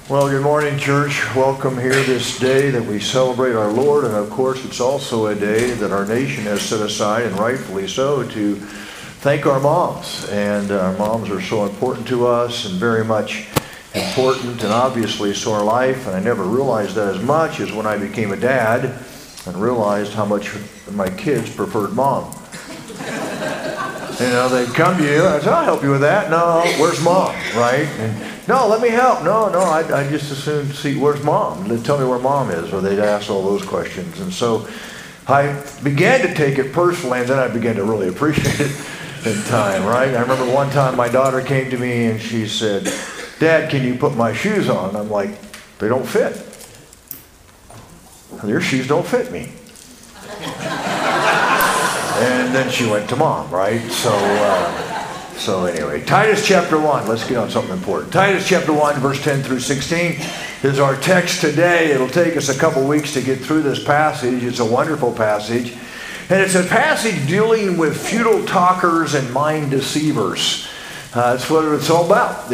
Well, good morning, church. Welcome here this day that we celebrate our Lord, and of course it's also a day that our nation has set aside, and rightfully so, to thank our moms. And our moms are so important to us and very much important, and obviously so our life. And I never realized that as much as when I became a dad and realized how much my kids preferred mom. You know, they'd come to you, and I'd say, I'll help you with that. No, where's mom, right? And no, let me help. No, I'd just as soon see, where's mom? They'd tell me where mom is, or they'd ask all those questions. And so I began to take it personally, and then I began to really appreciate it in time, right? I remember one time my daughter came to me and she said, Dad, can you put my shoes on? And I'm like, they don't fit. Your shoes don't fit me. And then she went to mom, right? So anyway, Titus chapter 1. Let's get on something important. Titus chapter 1, verse 10 through 16 is our text today. It'll take us a couple weeks to get through this passage. It's a wonderful passage. And it's a passage dealing with futile talkers and mind deceivers. That's what it's all about.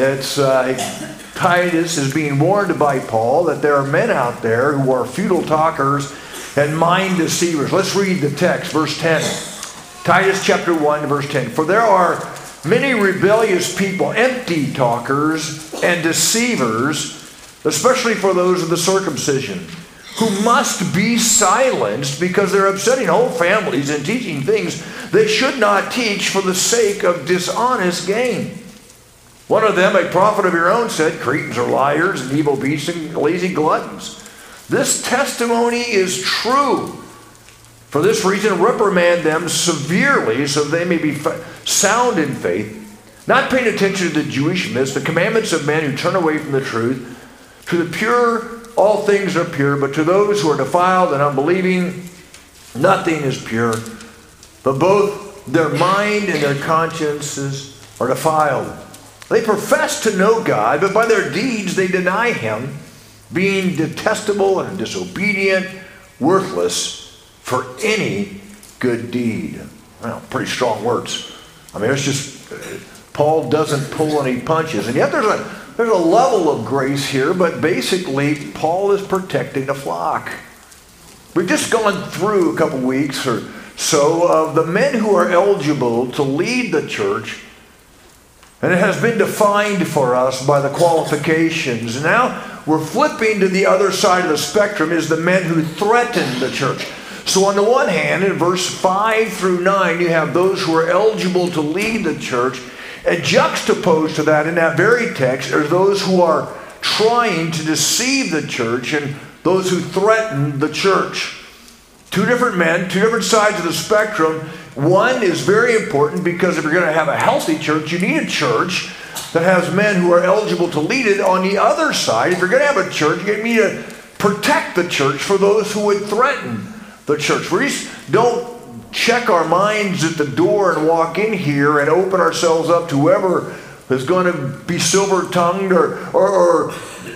Titus is being warned by Paul that there are men out there who are futile talkers and mind deceivers. Let's read the text, verse 10. Titus chapter 1, verse 10. For there are many rebellious people, empty talkers and deceivers, especially for those of the circumcision, who must be silenced because they're upsetting whole families and teaching things they should not teach for the sake of dishonest gain. One of them, a prophet of your own, said, Cretans are liars and evil beasts and lazy gluttons. This testimony is true. For this reason, reprimand them severely so they may be sound in faith, not paying attention to the Jewish myths, the commandments of men who turn away from the truth. To the pure, all things are pure, but to those who are defiled and unbelieving, nothing is pure. But both their mind and their consciences are defiled. They profess to know God, but by their deeds they deny Him, being detestable and disobedient, worthless for any good deed. Well, pretty strong words. I mean, it's just, Paul doesn't pull any punches. And yet there's a level of grace here, but basically Paul is protecting the flock. We've just gone through a couple weeks or so of the men who are eligible to lead the church, and it has been defined for us by the qualifications. Now we're flipping to the other side of the spectrum is the men who threaten the church. So on the one hand, in verse 5 through 9, you have those who are eligible to lead the church. And juxtaposed to that in that very text are those who are trying to deceive the church and those who threaten the church. Two different men, two different sides of the spectrum. One is very important because if you're going to have a healthy church, you need a church that has men who are eligible to lead it. On the other side, if you're going to have a church, you need to protect the church for those who would threaten the church. We don't check our minds at the door and walk in here and open ourselves up to whoever is going to be silver-tongued or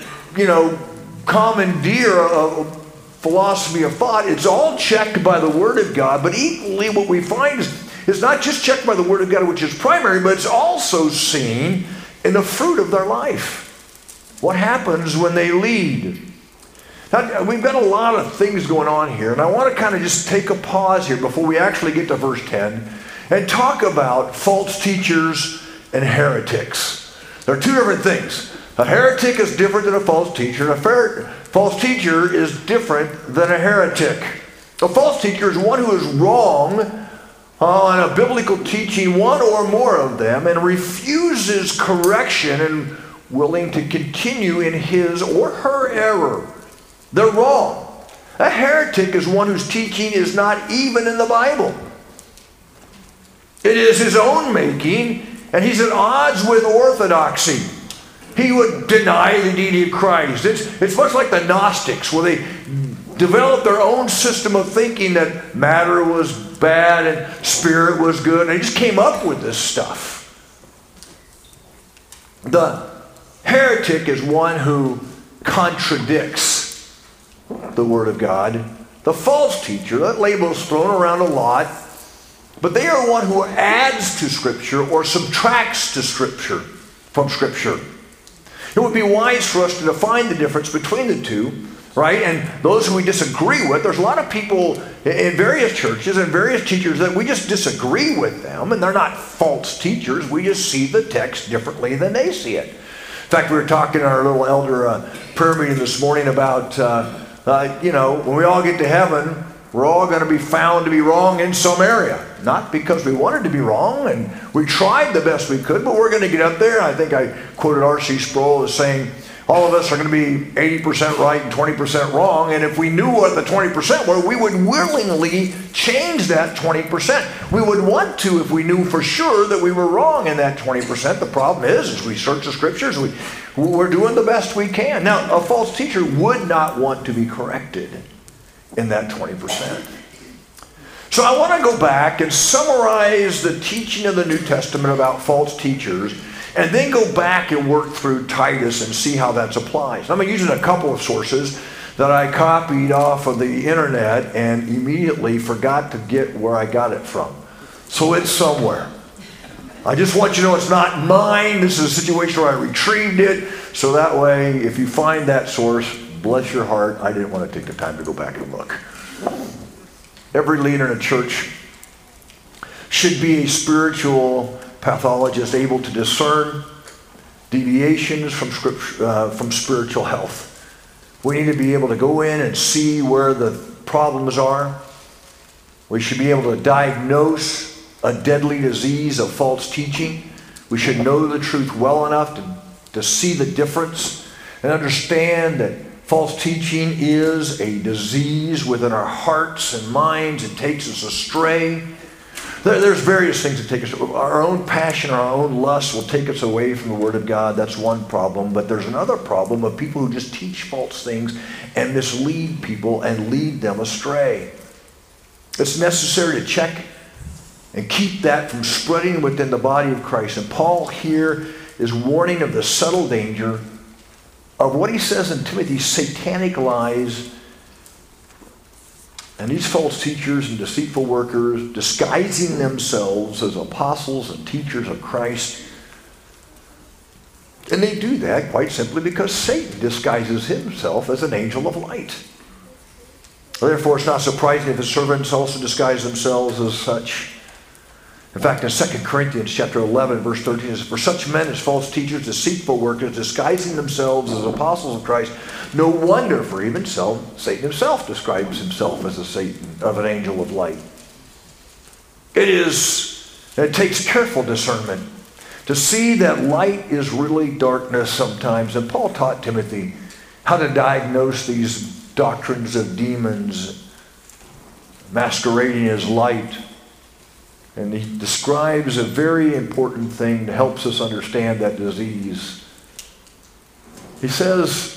commandeer a philosophy of thought. It's all checked by the Word of God, but equally what we find is not just checked by the Word of God, which is primary, but it's also seen in the fruit of their life. What happens when they lead? Now, we've got a lot of things going on here, and I want to kind of just take a pause here before we actually get to verse 10 and talk about false teachers and heretics. There are two different things. A heretic is different than a false teacher. A false teacher is different than a heretic. A false teacher is one who is wrong on a biblical teaching, one or more of them, and refuses correction and willing to continue in his or her error. They're wrong. A heretic is one whose teaching is not even in the Bible. It is his own making, and he's at odds with orthodoxy. He would deny the deity of Christ. It's much like the Gnostics, where they developed their own system of thinking that matter was bad and spirit was good, and they just came up with this stuff. The heretic is one who contradicts the Word of God. The false teacher, that label is thrown around a lot, but they are one who adds to Scripture or subtracts to Scripture from Scripture. It would be wise for us to define the difference between the two, right? And those who we disagree with, there's a lot of people in various churches and various teachers that we just disagree with them, and they're not false teachers. We just see the text differently than they see it. In fact, we were talking in our little elder prayer meeting this morning about, when we all get to heaven, we're all going to be found to be wrong in some area. Not because we wanted to be wrong, and we tried the best we could, but we're going to get up there. I think I quoted R.C. Sproul as saying, all of us are going to be 80% right and 20% wrong, and if we knew what the 20% were, we would willingly change that 20%. We would want to if we knew for sure that we were wrong in that 20%. The problem is we search the scriptures, we're doing the best we can. Now, a false teacher would not want to be corrected in that 20%. So I want to go back and summarize the teaching of the New Testament about false teachers, and then go back and work through Titus and see how that applies. I'm using a couple of sources that I copied off of the internet and immediately forgot to get where I got it from. So it's somewhere. I just want you to know it's not mine. This is a situation where I retrieved it. So that way, if you find that source, bless your heart, I didn't want to take the time to go back and look. Every leader in a church should be a spiritual pathologist able to discern deviations from spiritual health. We need to be able to go in and see where the problems are. We should be able to diagnose a deadly disease of false teaching. We should know the truth well enough to see the difference and understand that false teaching is a disease within our hearts and minds. It takes us astray. There's various things that take us. Our own passion, our own lust will take us away from the Word of God. That's one problem. But there's another problem of people who just teach false things and mislead people and lead them astray. It's necessary to check and keep that from spreading within the body of Christ. And Paul here is warning of the subtle danger of what he says in Timothy, satanic lies, and these false teachers and deceitful workers disguising themselves as apostles and teachers of Christ. And they do that quite simply because Satan disguises himself as an angel of light. Therefore, it's not surprising if his servants also disguise themselves as such. In fact, in 2 Corinthians chapter 11, verse 13, it says, "For such men as false teachers, deceitful workers, disguising themselves as apostles of Christ, no wonder, for even so, Satan himself describes himself as an angel of light." It takes careful discernment to see that light is really darkness sometimes. And Paul taught Timothy how to diagnose these doctrines of demons masquerading as light. And he describes a very important thing that helps us understand that disease. He says,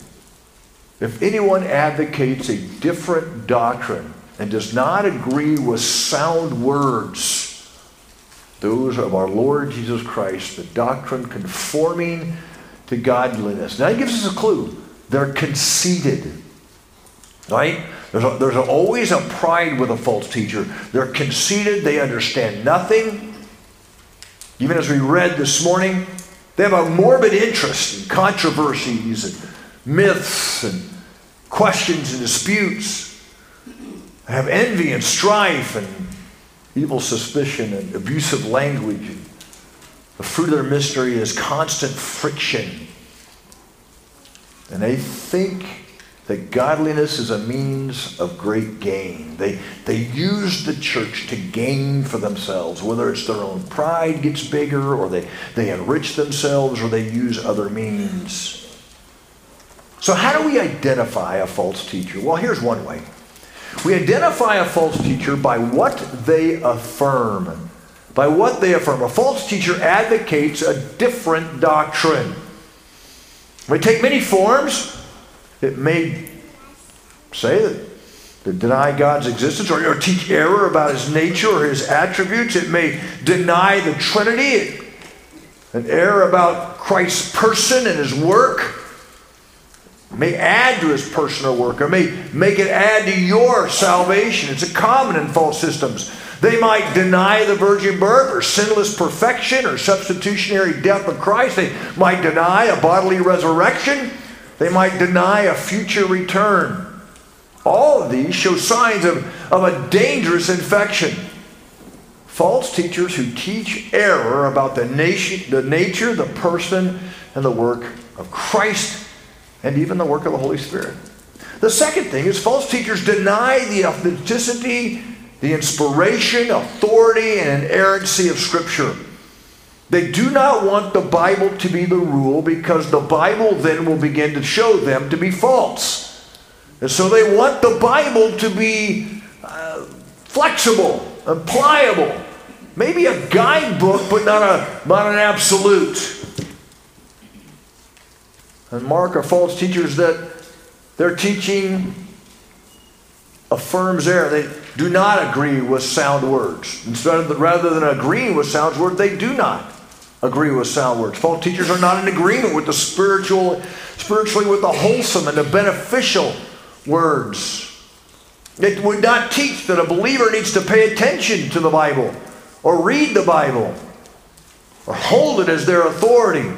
if anyone advocates a different doctrine and does not agree with sound words, those of our Lord Jesus Christ, the doctrine conforming to godliness. Now, he gives us a clue. They're conceited. Right? There's always a pride with a false teacher. They're conceited. They understand nothing. Even as we read this morning, they have a morbid interest in controversies and myths and questions and disputes. They have envy and strife and evil suspicion and abusive language. And the fruit of their mystery is constant friction. And they think that godliness is a means of great gain. They use the church to gain for themselves, whether it's their own pride gets bigger, or they enrich themselves, or they use other means. So how do we identify a false teacher? Well, here's one way. We identify a false teacher by what they affirm. By what they affirm. A false teacher advocates a different doctrine. It may take many forms. It may say that deny God's existence or teach error about his nature or his attributes. It may deny the Trinity, an error about Christ's person and his work. It may add to his personal work, or may make it add to your salvation. It's a common in false systems. They might deny the virgin birth or sinless perfection or substitutionary death of Christ. They might deny a bodily resurrection. They might deny a future return. All of these show signs of a dangerous infection. False teachers who teach error about the nature, the person, and the work of Christ, and even the work of the Holy Spirit. The second thing is false teachers deny the authenticity, the inspiration, authority, and inerrancy of Scripture. They do not want the Bible to be the rule because the Bible then will begin to show them to be false. And so they want the Bible to be flexible and pliable. Maybe a guidebook, but not an absolute. And Mark are false teachers that their teaching affirms error. They do not agree with sound words. Rather than agreeing with sound words, they do not agree with sound words. False teachers are not in agreement with the spiritually with the wholesome and the beneficial words. They would not teach that a believer needs to pay attention to the Bible or read the Bible or hold it as their authority.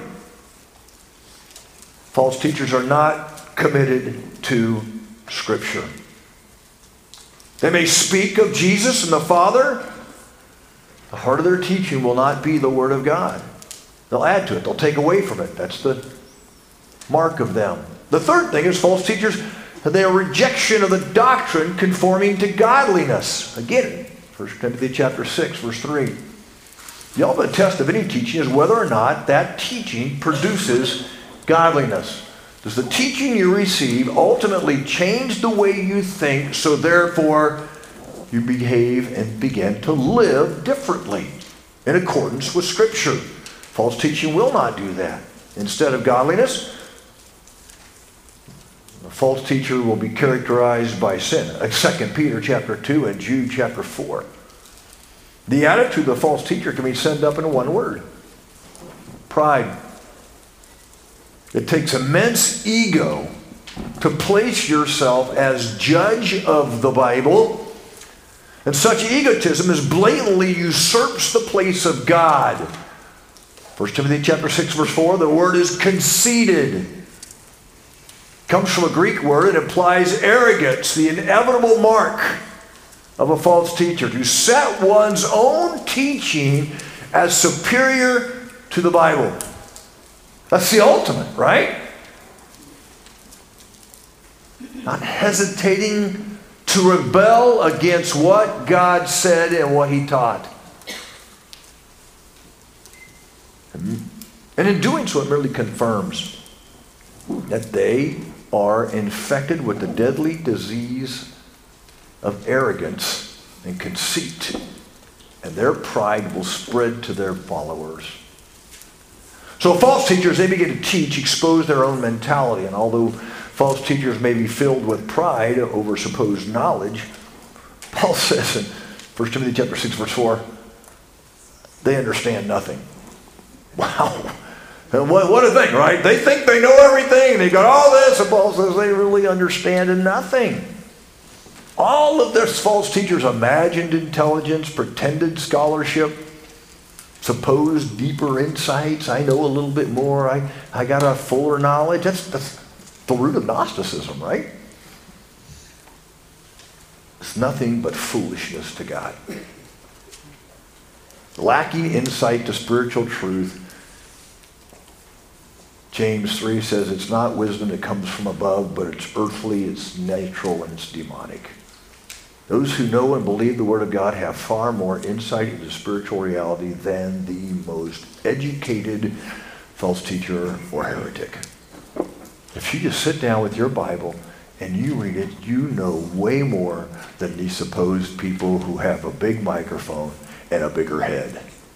False teachers are not committed to Scripture. They may speak of Jesus and the Father. The heart of their teaching will not be the Word of God. They'll add to it. They'll take away from it. That's the mark of them. The third thing is false teachers, their rejection of the doctrine conforming to godliness. Again, 1 Timothy chapter 6, verse 3. The ultimate test of any teaching is whether or not that teaching produces godliness. Does the teaching you receive ultimately change the way you think, so therefore you behave and begin to live differently in accordance with Scripture? False teaching will not do that. Instead of godliness, a false teacher will be characterized by sin. 2 Peter chapter 2 and Jude chapter 4. The attitude of the false teacher can be summed up in one word: pride. It takes immense ego to place yourself as judge of the Bible, and such egotism is blatantly usurps the place of God. 1 Timothy chapter 6, verse 4, the word is conceited. It comes from a Greek word. It implies arrogance, the inevitable mark of a false teacher, to set one's own teaching as superior to the Bible. That's the ultimate, right? Not hesitating to rebel against what God said and what He taught. And in doing so, it merely confirms that they are infected with the deadly disease of arrogance and conceit, and their pride will spread to their followers. So false teachers, they begin to teach, expose their own mentality. And although false teachers may be filled with pride over supposed knowledge, Paul says in 1 Timothy chapter 6, verse 4, they understand nothing. Wow. And what a thing, right? They think they know everything. They got all this. And Paul says they really understand nothing. All of this false teachers' imagined intelligence, pretended scholarship, supposed deeper insights. I know a little bit more. I got a fuller knowledge. That's the root of Gnosticism, right? It's nothing but foolishness to God. Lacking insight to spiritual truth. James 3 says it's not wisdom that comes from above, but it's earthly, it's natural, and it's demonic. Those who know and believe the Word of God have far more insight into spiritual reality than the most educated false teacher or heretic. If you just sit down with your Bible and you read it, you know way more than these supposed people who have a big microphone and a bigger head.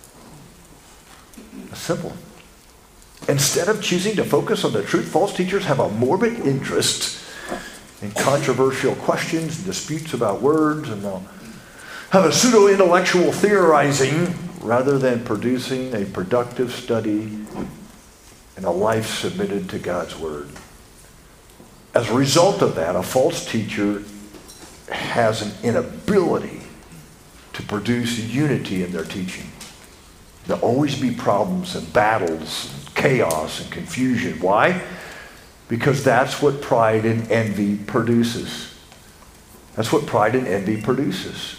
It's simple. Instead of choosing to focus on the truth, false teachers have a morbid interest in controversial questions and disputes about words, and they'll have a pseudo-intellectual theorizing rather than producing a productive study and a life submitted to God's Word. As a result of that, a false teacher has an inability to produce unity in their teaching. There'll always be problems and battles, and chaos and confusion. Why? Because that's what pride and envy produces. That's what pride and envy produces.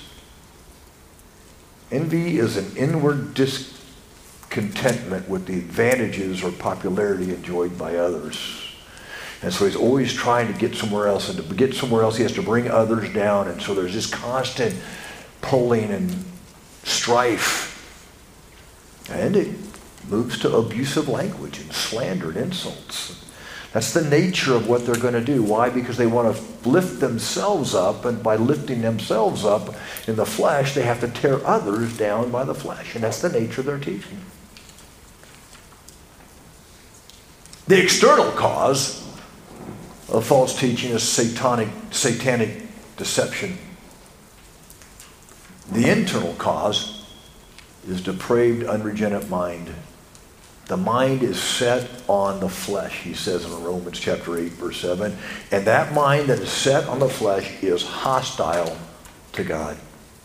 Envy is an inward discontentment with the advantages or popularity enjoyed by others. And so he's always trying to get somewhere else. And to get somewhere else, he has to bring others down. And so there's this constant pulling and strife. And it moves to abusive language and slander and insults. That's the nature of what they're going to do. Why? Because they want to lift themselves up, and by lifting themselves up in the flesh, they have to tear others down by the flesh. And that's the nature of their teaching. The external cause of false teaching is satanic deception. The internal cause is depraved, unregenerate mind. The mind is set on the flesh, he says in Romans chapter 8, verse 7. And that mind that is set on the flesh is hostile to God.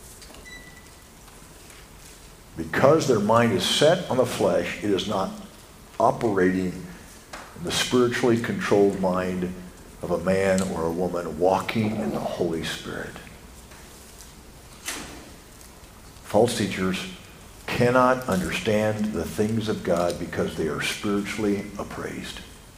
Because their mind is set on the flesh, it is not operating in the spiritually controlled mind of a man or a woman walking in the Holy Spirit. False teachers cannot understand the things of God because they are spiritually appraised.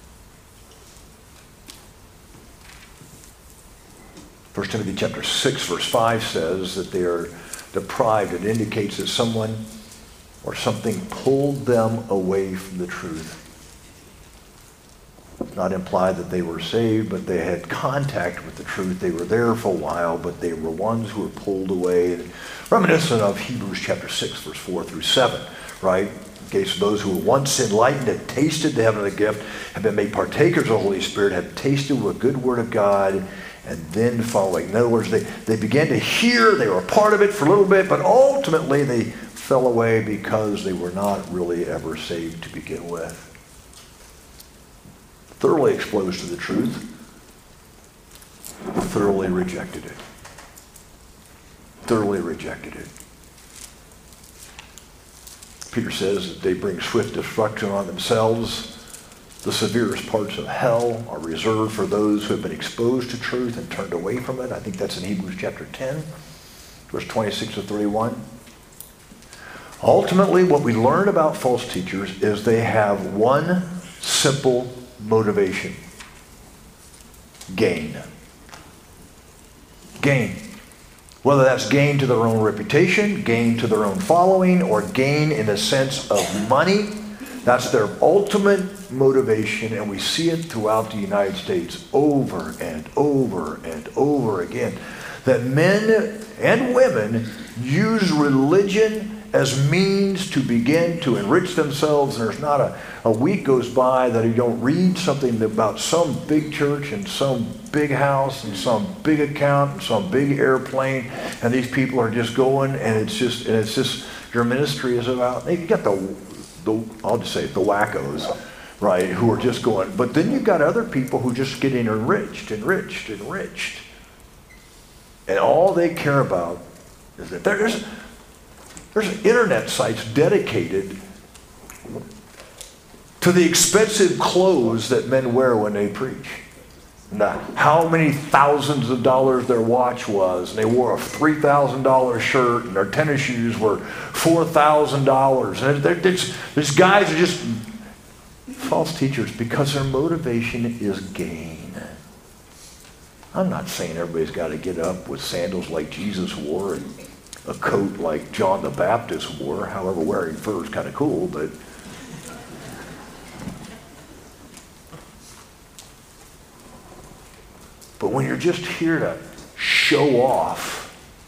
1 Timothy chapter 6 verse 5 says that they are deprived. It indicates that someone or something pulled them away from the truth. It's not implied that they were saved, but they had contact with the truth. They were there for a while, but they were ones who were pulled away. Reminiscent of Hebrews chapter 6, verse 4 through 7, right? In case those who were once enlightened, had tasted the heavenly gift, have been made partakers of the Holy Spirit, have tasted the good word of God, and then following. In other words, they began to hear, they were a part of it for a little bit, but ultimately they fell away because they were not really ever saved to begin with. Thoroughly exposed to the truth, thoroughly rejected it. Thoroughly rejected it. Peter says that they bring swift destruction on themselves. The severest parts of hell are reserved for those who have been exposed to truth and turned away from it. I think that's in Hebrews chapter 10, verse 26 to 31. Ultimately, what we learn about false teachers is they have one simple motivation: gain. Gain. Whether that's gain to their own reputation, gain to their own following, or gain in the sense of money, that's their ultimate motivation, and we see it throughout the United States over and over and over again. That men and women use religion as means to begin to enrich themselves. And there's not a week goes by that you don't read something about some big church and some big house and some big account and some big airplane, and these people are just going, and it's just your ministry is about, you got I'll just say it, the wackos, right, who are just going, but then you've got other people who just getting enriched. And all they care about is that there's internet sites dedicated to the expensive clothes that men wear when they preach. Now, how many thousands of dollars their watch was, and they wore a $3,000 shirt, and their tennis shoes were $4,000. And these guys are just false teachers because their motivation is gain. I'm not saying everybody's got to get up with sandals like Jesus wore and a coat like John the Baptist wore. However, wearing fur is kind of cool, but when you're just here to show off,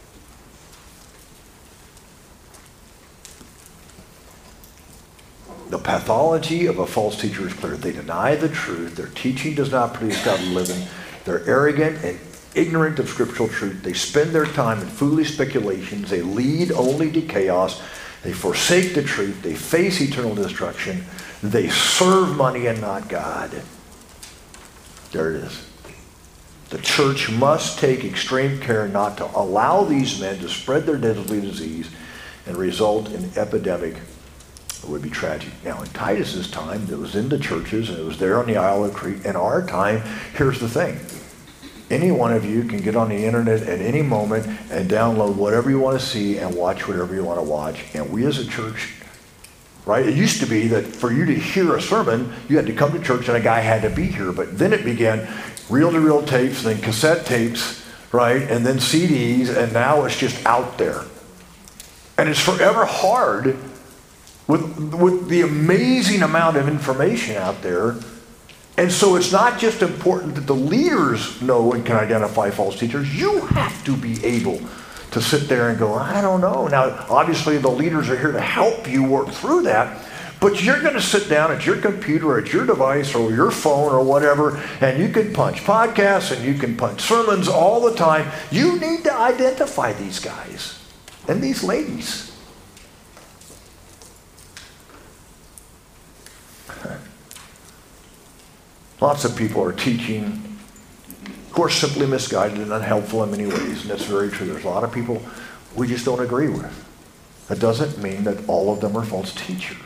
the pathology of a false teacher is clear. They deny the truth. Their teaching does not produce godly living. They're arrogant and ignorant of scriptural truth. They spend their time in foolish speculations. They lead only to chaos. They forsake the truth. They face eternal destruction. They serve money and not God. There it is. The church must take extreme care not to allow these men to spread their deadly disease and result in epidemic. It would be tragic. Now, in Titus's time, it was in the churches, and it was there on the Isle of Crete. In our time, here's the thing. Any one of you can get on the internet at any moment and download whatever you want to see and watch whatever you want to watch. And we as a church, right? It used to be that for you to hear a sermon, you had to come to church and a guy had to be here. But then it began reel-to-reel tapes, then cassette tapes, right? And then CDs, and now it's just out there. And it's forever hard with the amazing amount of information out there. And so it's not just important that the leaders know and can identify false teachers. You have to be able to sit there and go, I don't know. Now, obviously, the leaders are here to help you work through that. But you're going to sit down at your computer, or at your device, or your phone, or whatever, and you can punch podcasts, and you can punch sermons all the time. You need to identify these guys and these ladies. Lots of people are teaching, of course, simply misguided and unhelpful in many ways, and that's very true. There's a lot of people we just don't agree with. That doesn't mean that all of them are false teachers.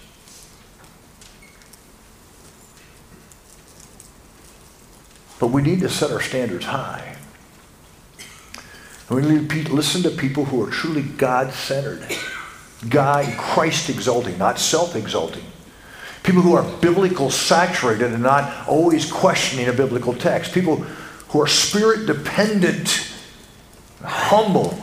But we need to set our standards high. And we need to listen to people who are truly God-centered, Christ-exalting, not self-exalting. People who are biblical saturated and not always questioning a biblical text. People who are spirit dependent, humble.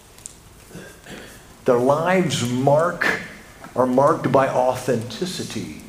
Their lives are marked by authenticity.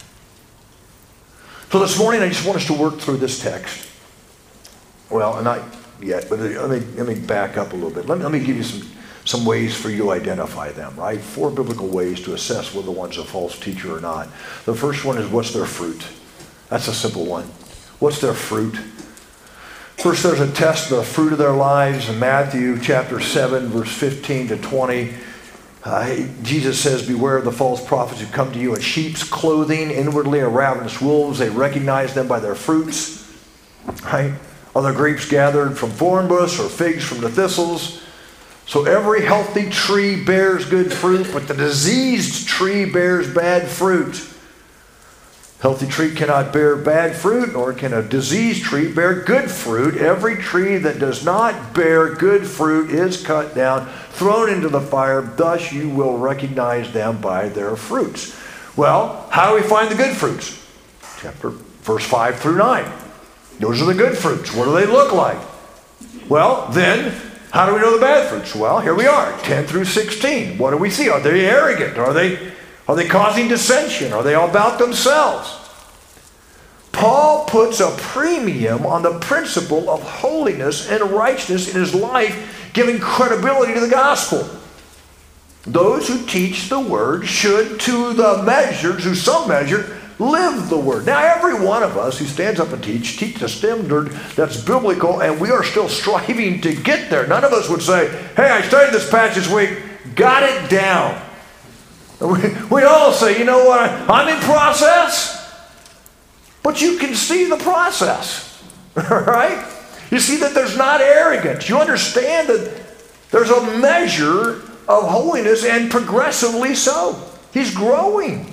So this morning I just want us to work through this text. Well, not yet, but let me back up a little bit. Let me give you some ways for you to identify them, right? 4 biblical ways to assess whether one's a false teacher or not. The first one is, what's their fruit? That's a simple one. What's their fruit? First, there's a test of the fruit of their lives in Matthew chapter 7, verse 15 to 20. Jesus says, beware of the false prophets who come to you in sheep's clothing, inwardly are ravenous wolves. They recognize them by their fruits, right? Are the grapes gathered from thorn bush or figs from the thistles? So every healthy tree bears good fruit, but the diseased tree bears bad fruit. Healthy tree cannot bear bad fruit, nor can a diseased tree bear good fruit. Every tree that does not bear good fruit is cut down, thrown into the fire. Thus you will recognize them by their fruits. Well, how do we find the good fruits? Verse 5 through 9. Those are the good fruits. What do they look like? Well, then, how do we know the bad fruits? Well, here we are, 10 through 16. What do we see? Are they arrogant? Are they causing dissension? Are they all about themselves? Paul puts a premium on the principle of holiness and righteousness in his life, giving credibility to the gospel. Those who teach the word should, to some measure, live the word. Now, every one of us who stands up and teaches a standard that's biblical, and we are still striving to get there. None of us would say, hey, I studied this passage this week, got it down. We all say, you know what, I'm in process. But you can see the process, right? You see that there's not arrogance. You understand that there's a measure of holiness, and progressively so. He's growing.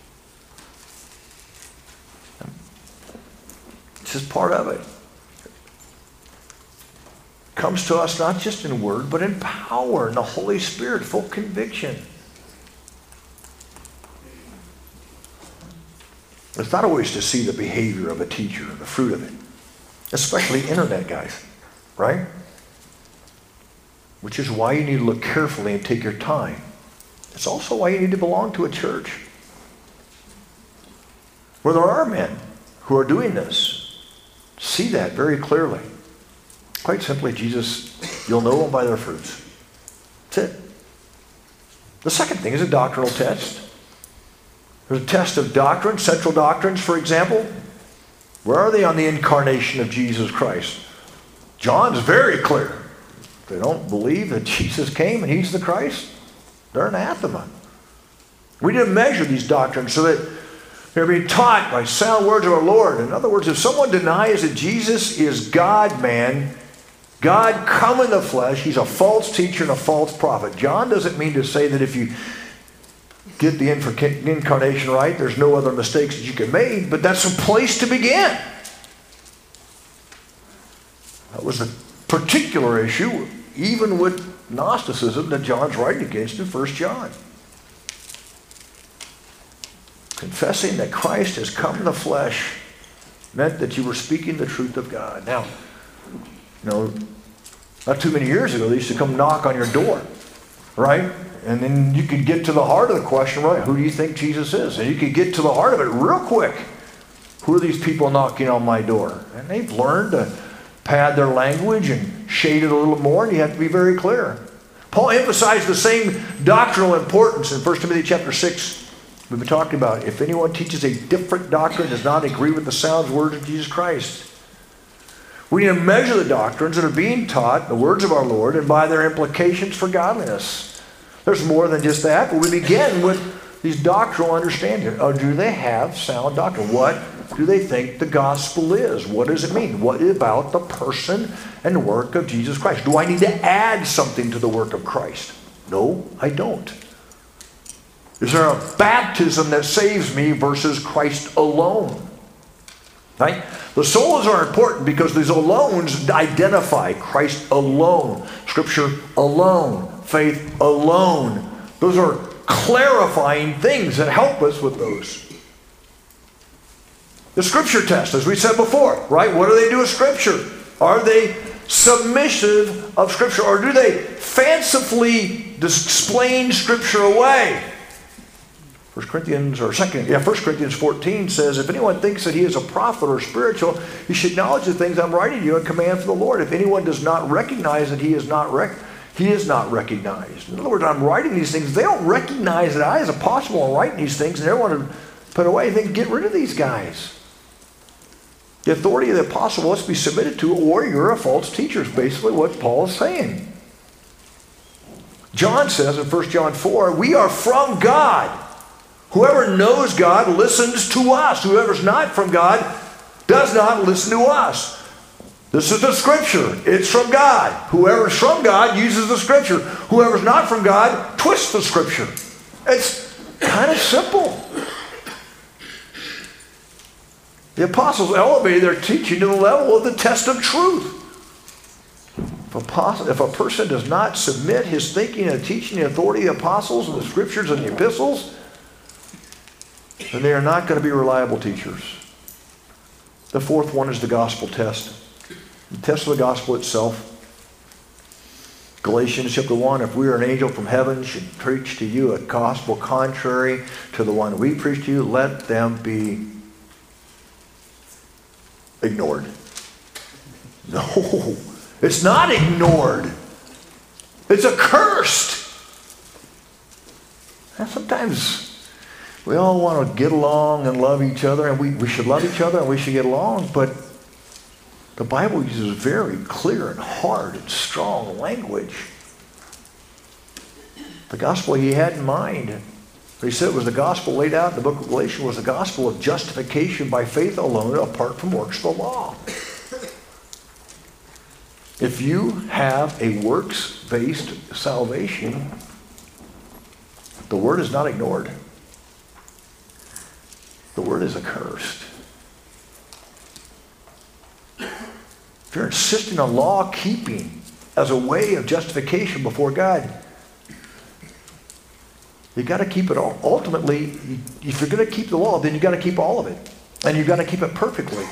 This is part of it. Comes to us not just in word, but in power, in the Holy Spirit, full conviction. It's not always to see the behavior of a teacher, the fruit of it. Especially internet guys, right? Which is why you need to look carefully and take your time. It's also why you need to belong to a church where there are men who are doing this. See that very clearly. Quite simply, Jesus, you'll know them by their fruits. That's it. The second thing is a doctrinal test. There's a test of doctrine, central doctrines, for example. Where are they on the incarnation of Jesus Christ? John's very clear. If they don't believe that Jesus came and he's the Christ, they're anathema. We need to measure these doctrines so that They're being taught by sound words of our Lord. In other words, if someone denies that Jesus is God, man, God come in the flesh, he's a false teacher and a false prophet. John doesn't mean to say that if you get the incarnation right, there's no other mistakes that you can make, but that's a place to begin. That was a particular issue, even with Gnosticism, that John's writing against in 1 John. Confessing that Christ has come in the flesh meant that you were speaking the truth of God. Now, not too many years ago, they used to come knock on your door, right? And then you could get to the heart of the question, right? Who do you think Jesus is? And you could get to the heart of it real quick. Who are these people knocking on my door? And they've learned to pad their language and shade it a little more, and you have to be very clear. Paul emphasized the same doctrinal importance in 1 Timothy chapter 6. We've been talking about if anyone teaches a different doctrine, does not agree with the sound words of Jesus Christ. We need to measure the doctrines that are being taught, the words of our Lord, and by their implications for godliness. There's more than just that, but we begin with these doctrinal understandings. Do they have sound doctrine? What do they think the gospel is? What does it mean? What about the person and work of Jesus Christ? Do I need to add something to the work of Christ? No, I don't. Is there a baptism that saves me versus Christ alone? Right? The solas are important because these alones identify Christ alone, Scripture alone, faith alone. Those are clarifying things that help us with those. The Scripture test, as we said before, right? What do they do with Scripture? Are they submissive of Scripture, or do they fancifully explain Scripture away? 1 Corinthians 14 says, if anyone thinks that he is a prophet or spiritual, he should acknowledge the things I'm writing to you and command from the Lord. If anyone does not recognize that he is not recognized. In other words, I'm writing these things. They don't recognize that I, as apostle, am writing these things, and they want to put away. Then get rid of these guys. The authority of the apostle must be submitted to, or you're a false teacher, is basically what Paul is saying. John says in 1 John 4, we are from God. Whoever knows God listens to us. Whoever's not from God does not listen to us. This is the Scripture. It's from God. Whoever's from God uses the Scripture. Whoever's not from God twists the Scripture. It's kind of simple. The apostles elevated their teaching to the level of the test of truth. If a person does not submit his thinking and teaching the authority of the apostles and the Scriptures and the epistles, then they are not going to be reliable teachers. The fourth one is the gospel test. The test of the gospel itself. Galatians chapter 1, if we are an angel from heaven should preach to you a gospel contrary to the one we preach to you, let them be ignored. No, it's not ignored. It's accursed. And sometimes we all want to get along and love each other, and we should love each other and we should get along, but the Bible uses very clear and hard and strong language. The gospel he had in mind, he said it was the gospel laid out in the book of Galatians, was the gospel of justification by faith alone, apart from works of the law. If you have a works-based salvation, the word is not ignored. The word is accursed. If you're insisting on law keeping as a way of justification before God, you've got to keep it all. Ultimately, if you're going to keep the law, then you've got to keep all of it. And you've got to keep it perfectly.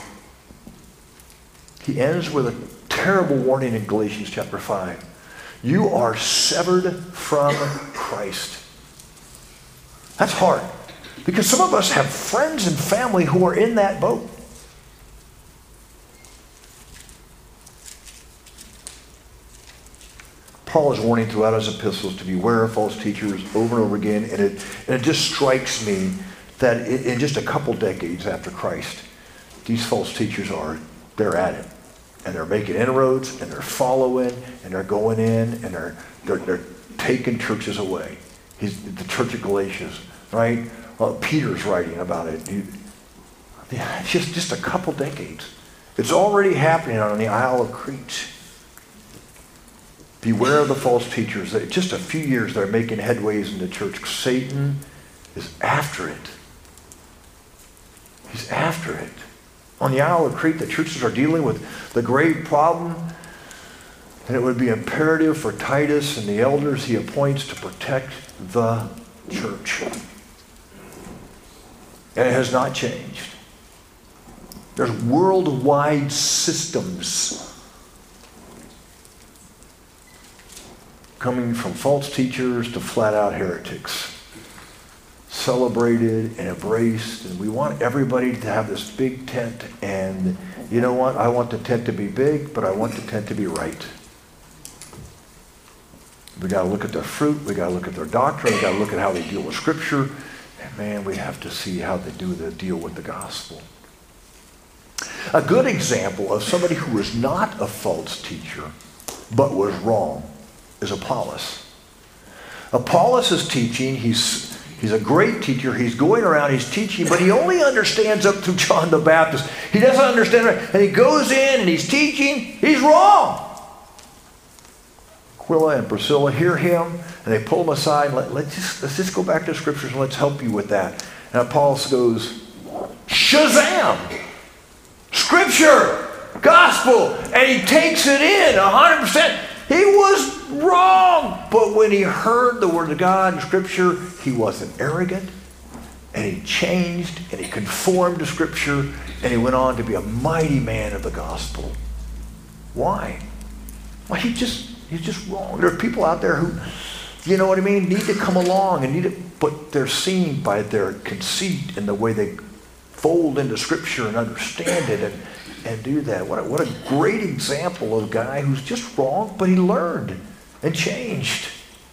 He ends with a terrible warning in Galatians chapter 5. You are severed from Christ. That's hard. Because some of us have friends and family who are in that boat. Paul is warning throughout his epistles to beware of false teachers over and over again. And it just strikes me that in just a couple decades after Christ, these false teachers they're at it. And they're making inroads, and they're following, and they're going in, and they're taking churches away. The church of Galatians, right? Peter's writing about it. It's just a couple decades. It's already happening on the Isle of Crete. Beware of the false teachers. Just a few years they're making headways in the church. Satan is after it. He's after it. On the Isle of Crete, the churches are dealing with the grave problem, and it would be imperative for Titus and the elders he appoints to protect the church. And it has not changed. There's worldwide systems coming from false teachers to flat-out heretics, celebrated and embraced, and we want everybody to have this big tent, and you know what? I want the tent to be big, but I want the tent to be right. We got to look at their fruit, we got to look at their doctrine, we got to look at how they deal with Scripture, and man, we have to see how they do the deal with the gospel. A good example of somebody who was not a false teacher, but was wrong, is Apollos. Apollos' teaching, he's a great teacher. He's going around, he's teaching, but he only understands up to John the Baptist. He doesn't understand, and he goes in and he's teaching. He's wrong. Aquila and Priscilla hear him, and they pull him aside. Let's just go back to the Scriptures and let's help you with that. And Apollos goes, Shazam! Scripture, gospel, and he takes it in 100%. He was wrong. But when he heard the word of God in Scripture, he wasn't arrogant, and he changed, and he conformed to Scripture, and he went on to be a mighty man of the gospel. Why? Well, he's just wrong. There are people out there who, you know what I mean, need to come along and but they're seen by their conceit and the way they fold into Scripture and understand it and do that. What a great example of a guy who's just wrong, but he learned and changed.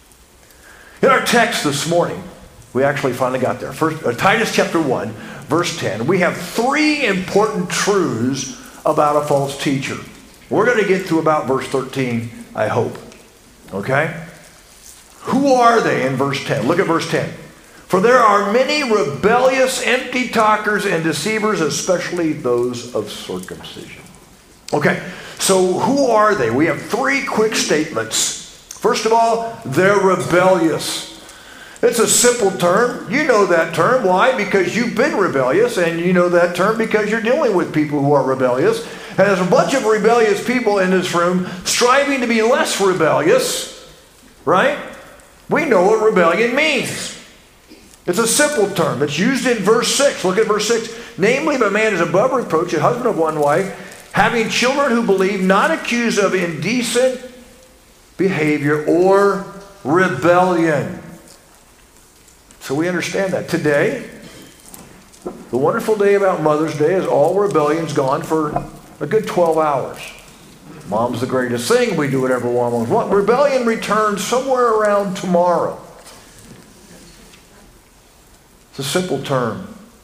In our text this morning, we actually finally got there. First, Titus chapter 1, verse 10. We have three important truths about a false teacher. We're going to get to about verse 13, I hope. Okay? Who are they in verse 10? Look at verse 10. For there are many rebellious, empty talkers and deceivers, especially those of circumcision. Okay, so who are they? We have three quick statements. First of all, they're rebellious. It's a simple term. You know that term. Why? Because you've been rebellious, and you know that term because you're dealing with people who are rebellious. And there's a bunch of rebellious people in this room striving to be less rebellious, right? We know what rebellion means. It's a simple term. It's used in verse 6. Look at verse 6. Namely, if a man is above reproach, a husband of one wife, having children who believe, not accused of indecent behavior or rebellion. So we understand that. Today, the wonderful day about Mother's Day is all rebellion's gone for a good 12 hours. Mom's the greatest thing. We do whatever mom wants. Rebellion returns somewhere around tomorrow. It's a simple term.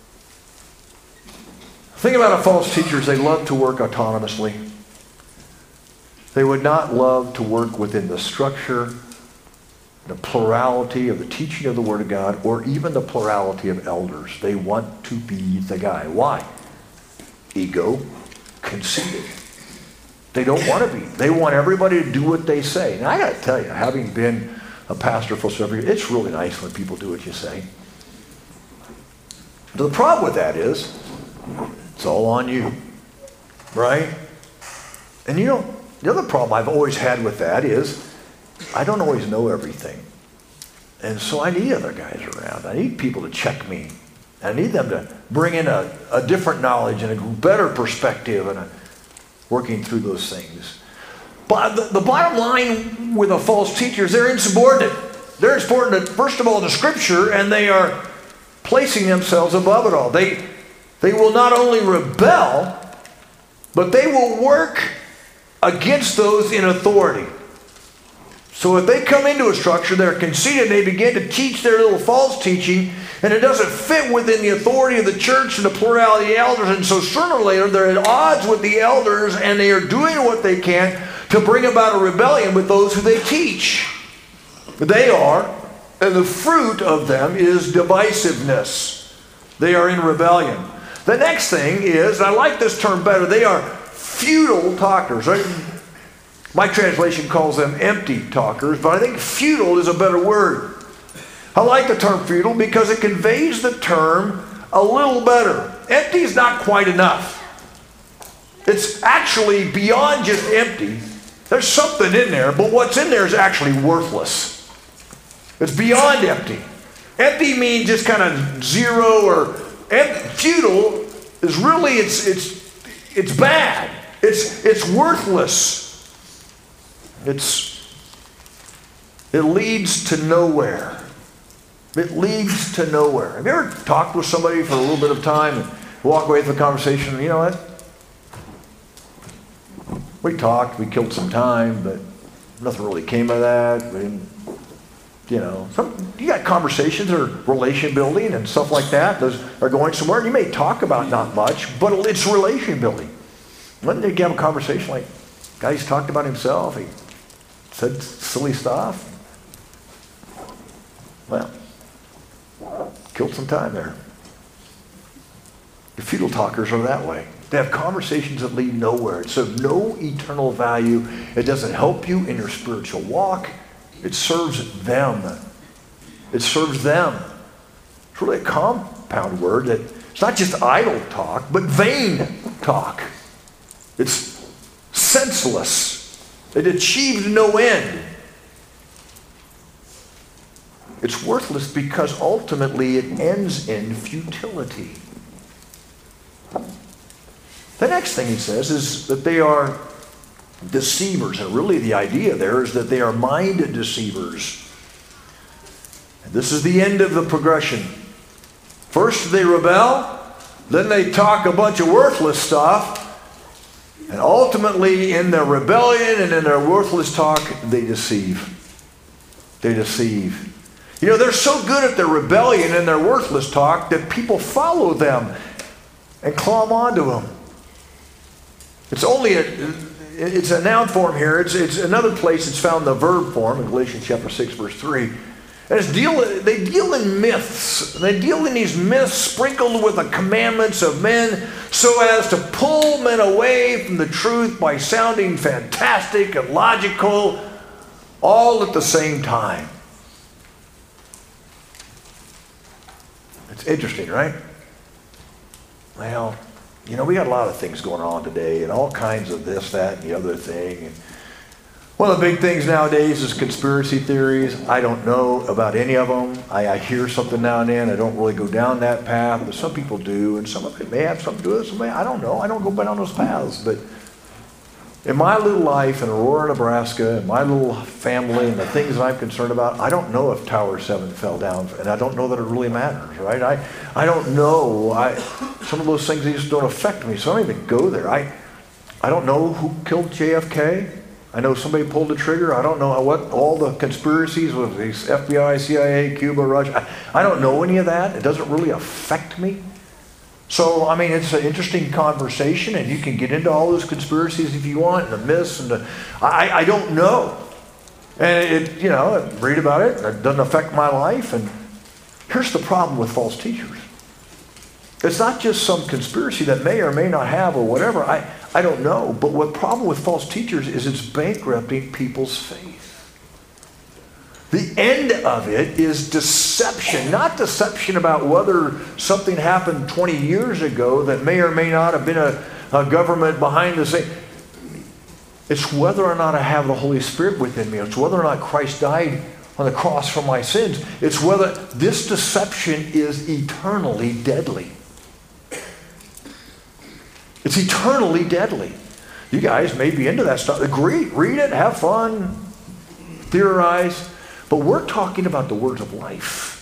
The thing about a false teacher is they love to work autonomously. They would not love to work within the structure, the plurality of the teaching of the Word of God, or even the plurality of elders. They want to be the guy. Why? Ego, conceited. They don't want to be. They want everybody to do what they say. And I got to tell you, having been a pastor for several years, it's really nice when people do what you say. The problem with that is, it's all on you, right? And you know, the other problem I've always had with that is, I don't always know everything. And so I need other guys around. I need people to check me. I need them to bring in a different knowledge and a better perspective and working through those things. But the bottom line with a false teacher is they're insubordinate. They're insubordinate, first of all, to Scripture, and they are placing themselves above it all. They will not only rebel, but they will work against those in authority. So if they come into a structure, they're conceited, they begin to teach their little false teaching, and it doesn't fit within the authority of the church and the plurality of elders, and so sooner or later they're at odds with the elders, and they are doing what they can to bring about a rebellion with those who they teach. They are And the fruit of them is divisiveness. They are in rebellion. The next thing is, I like this term better, they are futile talkers. My translation calls them empty talkers, but I think futile is a better word. I like the term futile because it conveys the term a little better. Empty is not quite enough. It's actually beyond just empty. There's something in there, but what's in there is actually worthless. It's beyond empty. Empty means just kind of zero, or futile is really, it's bad. It's worthless. It leads to nowhere. It leads to nowhere. Have you ever talked with somebody for a little bit of time and walk away from the conversation, and you know what? We talked, we killed some time, but nothing really came of that. We didn't, you got conversations or relation building and stuff like that. Those are going somewhere. You may talk about not much, but it's relation building. When did you have a conversation like, guy's talked about himself, he said silly stuff? Well, killed some time there. The futile talkers are that way. They have conversations that lead nowhere. It's of no eternal value. It doesn't help you in your spiritual walk. It serves them. It serves them. It's really a compound word that it's not just idle talk, but vain talk. It's senseless. It achieves no end. It's worthless because ultimately it ends in futility. The next thing he says is that they are deceivers. And really the idea there is that they are mind deceivers. And this is the end of the progression. First they rebel, then they talk a bunch of worthless stuff, and ultimately in their rebellion and in their worthless talk, they deceive. They deceive. They're so good at their rebellion and their worthless talk that people follow them and climb onto them. It's a noun form here. It's another place it's found in the verb form in Galatians chapter 6, verse 3. And they deal in myths. They deal in these myths sprinkled with the commandments of men so as to pull men away from the truth by sounding fantastic and logical all at the same time. It's interesting, right? Well, we got a lot of things going on today and all kinds of this, that, and the other thing. And one of the big things nowadays is conspiracy theories. I don't know about any of them. I hear something now and then. I don't really go down that path, but some people do, and some of it may have something to do with it. I don't know. I don't go down those paths. But in my little life in Aurora, Nebraska, and my little family and the things that I'm concerned about, I don't know if Tower 7 fell down, and I don't know that it really matters, right? I don't know. Some of those things, they just don't affect me, so I don't even go there. I don't know who killed JFK. I know somebody pulled the trigger. I don't know what all the conspiracies with the FBI, CIA, Cuba, Russia. I don't know any of that. It doesn't really affect me. So, it's an interesting conversation, and you can get into all those conspiracies if you want, and the myths, and I don't know. And I read about it. It doesn't affect my life. And here's the problem with false teachers. It's not just some conspiracy that may or may not have or whatever. I don't know. But what problem with false teachers is it's bankrupting people's faith. The end of it is deception. Not deception about whether something happened 20 years ago that may or may not have been a government behind the scene. It's whether or not I have the Holy Spirit within me. It's whether or not Christ died on the cross for my sins. It's whether this deception is eternally deadly. It's eternally deadly. You guys may be into that stuff. Agree, read it, have fun, theorize. But we're talking about the words of life.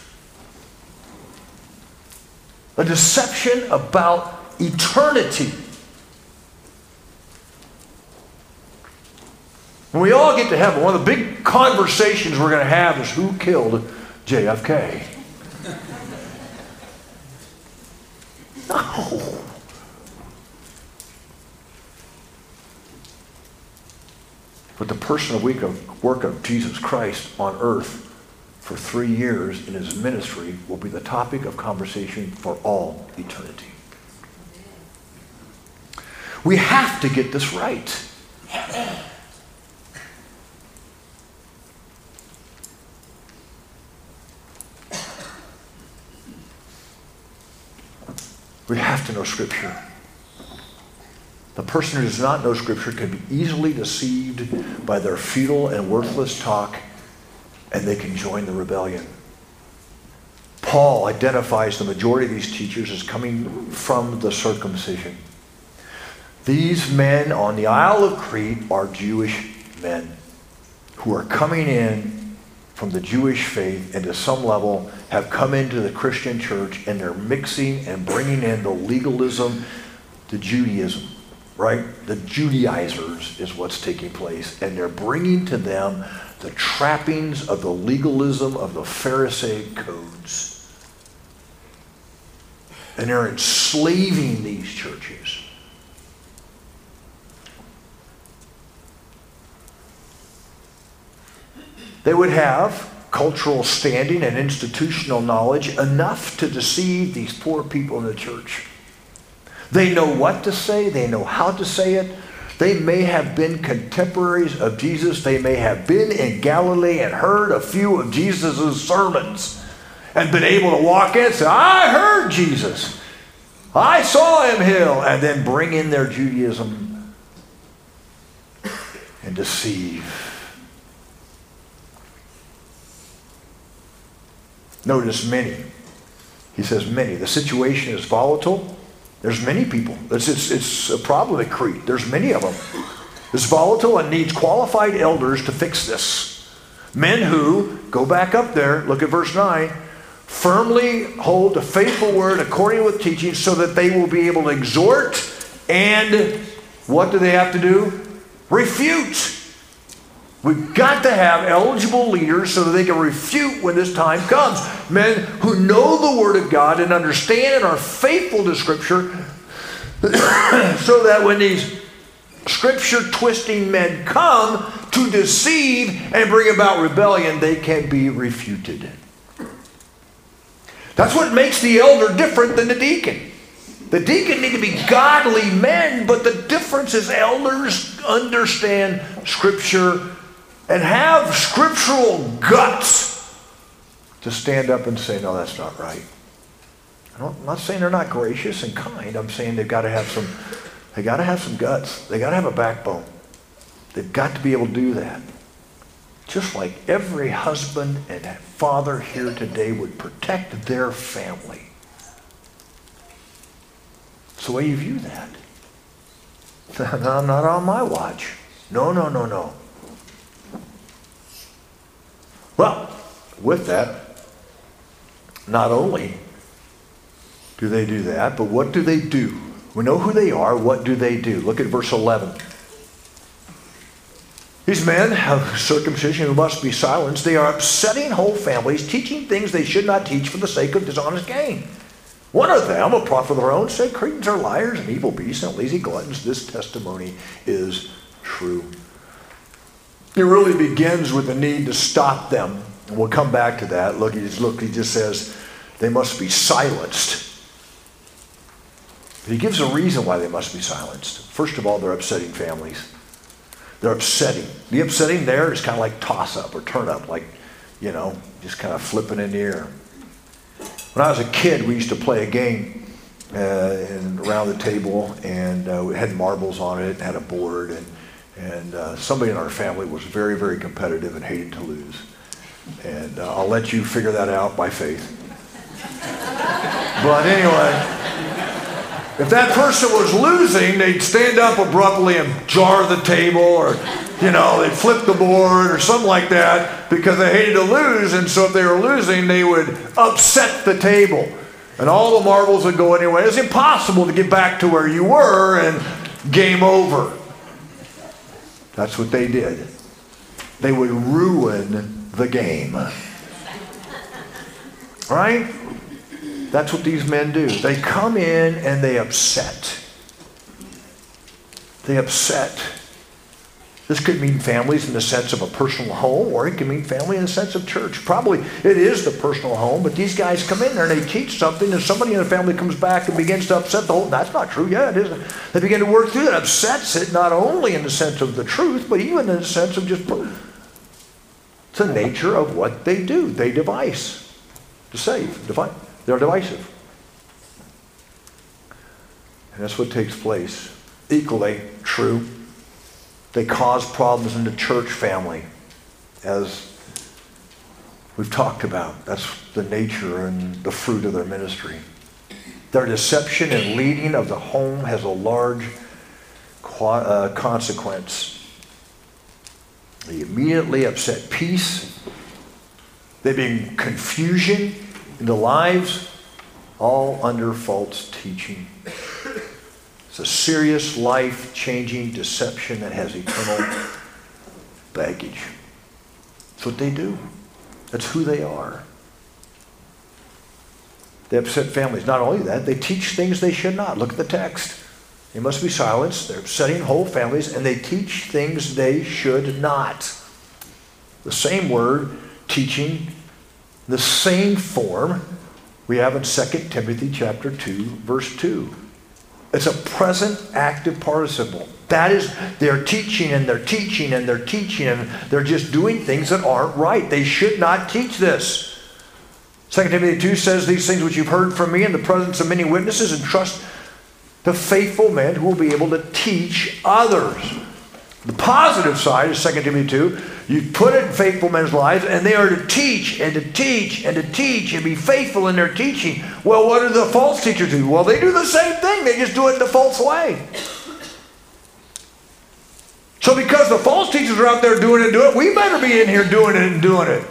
A deception about eternity. When we all get to heaven, one of the big conversations we're going to have is who killed JFK. No. But the person of work of Jesus Christ on earth for 3 years in his ministry will be the topic of conversation for all eternity. We have to get this right. We have to know Scripture. The person who does not know Scripture can be easily deceived by their futile and worthless talk, and they can join the rebellion. Paul identifies the majority of these teachers as coming from the circumcision. These men on the Isle of Crete are Jewish men who are coming in from the Jewish faith and to some level have come into the Christian church, and they're mixing and bringing in the legalism, the Judaism, right? The Judaizers is what's taking place, and they're bringing to them the trappings of the legalism of the Pharisaic codes. And they're enslaving these churches. They would have cultural standing and institutional knowledge enough to deceive these poor people in the church. They know what to say. They know how to say it. They may have been contemporaries of Jesus. They may have been in Galilee and heard a few of Jesus' sermons and been able to walk in and say, I heard Jesus. I saw him heal. And then bring in their Judaism and deceive. Notice many. He says many. The situation is volatile. There's many people. It's a problem at Crete. There's many of them. It's volatile and needs qualified elders to fix this. Men who, go back up there, look at verse 9, firmly hold the faithful word according with teaching so that they will be able to exhort and what do they have to do? Refute. We've got to have eligible leaders so that they can refute when this time comes. Men who know the Word of God and understand and are faithful to Scripture so that when these Scripture-twisting men come to deceive and bring about rebellion, they can be refuted. That's what makes the elder different than the deacon. The deacon need to be godly men, but the difference is elders understand Scripture and have scriptural guts to stand up and say, no, that's not right. I'm not saying they're not gracious and kind. I'm saying they've got to have some guts. They got to have a backbone. They've got to be able to do that. Just like every husband and father here today would protect their family. It's the way you view that. No, not on my watch. No. Well, with that, not only do they do that, but what do they do? We know who they are. What do they do? Look at verse 11. These men have circumcision who must be silenced. They are upsetting whole families, teaching things they should not teach for the sake of dishonest gain. One of them, a prophet of their own, said, Cretans are liars and evil beasts and lazy gluttons. This testimony is true. It really begins with the need to stop them. And we'll come back to that. Look, he just says they must be silenced. He gives a reason why they must be silenced. First of all, they're upsetting families. They're upsetting. The upsetting there is kind of like toss-up or turn-up, like, just kind of flipping in the air. When I was a kid, we used to play a game around the table, and we had marbles on it, and had a board, and somebody in our family was very, very competitive and hated to lose. And I'll let you figure that out by faith. But anyway, if that person was losing, they'd stand up abruptly and jar the table, or, they'd flip the board or something like that because they hated to lose. And so if they were losing, they would upset the table. And all the marbles would go anyway. It's impossible to get back to where you were and game over. That's what they did. They would ruin the game. Right? That's what these men do. They come in and they upset. They upset. This could mean families in the sense of a personal home, or it can mean family in the sense of church. Probably it is the personal home, but these guys come in there and they teach something, and somebody in the family comes back and begins to upset the whole. That's not true. Yeah, it is. They begin to work through it. Upsets it not only in the sense of the truth, but even in the sense of just it's the nature of what they do. They devise to save. They're divisive. And that's what takes place. Equally true. They cause problems in the church family, as we've talked about. That's the nature and the fruit of their ministry. Their deception and leading of the home has a large consequence. They immediately upset peace. They bring confusion into lives, all under false teaching. It's a serious, life-changing deception that has eternal baggage. That's what they do. That's who they are. They upset families. Not only that, they teach things they should not. Look at the text. They must be silenced. They're upsetting whole families, and they teach things they should not. The same word, teaching, the same form we have in 2 Timothy chapter 2, verse 2. It's a present active participle. That is, they're teaching and they're teaching and they're teaching and they're just doing things that aren't right. They should not teach this. 2 Timothy 2 says, these things which you've heard from me in the presence of many witnesses, entrust to faithful men who will be able to teach others. The positive side is 2 Timothy 2. You put it in faithful men's lives, and they are to teach and to teach and to teach and be faithful in their teaching. Well, what do the false teachers do? Well, they do the same thing. They just do it in a false way. So because the false teachers are out there doing it, we better be in here doing it and doing it.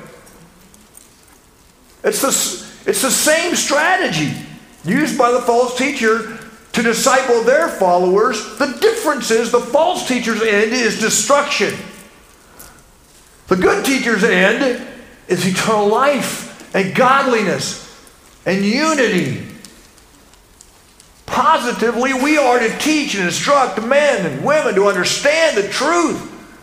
It's the same strategy used by the false teacher to disciple their followers. The difference is the false teacher's end is destruction. The good teacher's end is eternal life and godliness and unity. Positively, we are to teach and instruct men and women to understand the truth.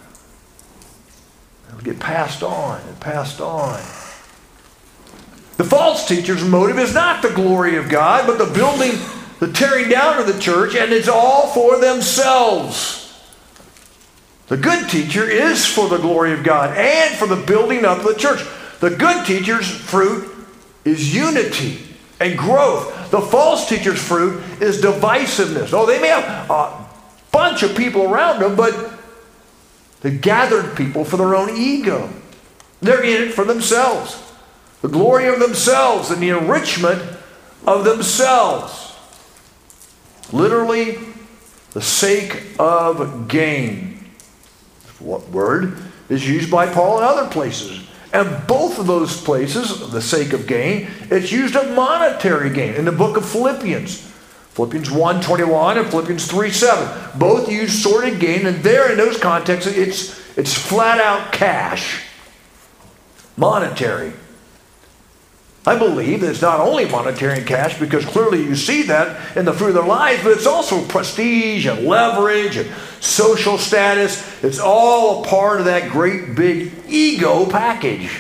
It'll get passed on and passed on. The false teacher's motive is not the glory of God, but the building, the tearing down of the church, and it's all for themselves. The good teacher is for the glory of God and for the building up of the church. The good teacher's fruit is unity and growth. The false teacher's fruit is divisiveness. Oh, they may have a bunch of people around them, but they've gathered people for their own ego. They're in it for themselves. The glory of themselves and the enrichment of themselves. Literally, the sake of gain. What word is used by Paul in other places? And both of those places, the sake of gain, it's used of monetary gain. In the book of Philippians, Philippians 1:21 and Philippians 3:7, both use sordid gain, and there in those contexts, it's flat out cash, monetary. I believe that it's not only monetary and cash, because clearly you see that in the fruit of their lives, but it's also prestige and leverage and social status. It's all a part of that great big ego package.